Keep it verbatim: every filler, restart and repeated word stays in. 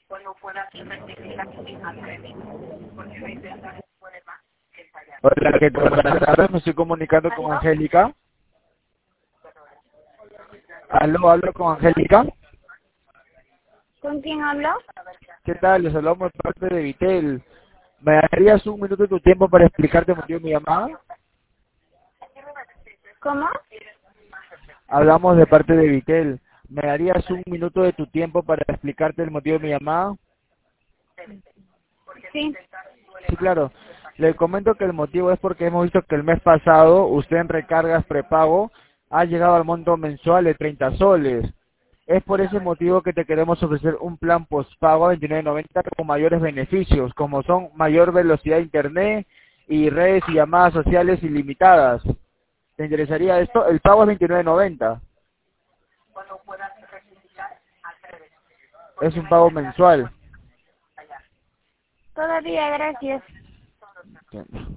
Hola, ¿qué tal? Buenas tardes, me estoy comunicando con ¿Aló? Angélica. Aló, hablo con Angélica. ¿Con quién hablo? ¿Qué tal? Les hablamos de parte de Vitel. ¿Me darías un minuto de tu tiempo para explicarte el motivo de mi llamada? ¿Cómo? Hablamos de parte de Vitel. ¿Me darías un minuto de tu tiempo para explicarte el motivo de mi llamada? Sí. Sí, claro. Le comento que el motivo es porque hemos visto que el mes pasado usted en recargas prepago ha llegado al monto mensual de treinta soles. Es por ese motivo que te queremos ofrecer un plan postpago a veintinueve noventa con mayores beneficios, como son mayor velocidad de internet y redes y llamadas sociales ilimitadas. ¿Te interesaría esto? El pago es veintinueve noventa. Es un pago mensual. Todavía, gracias.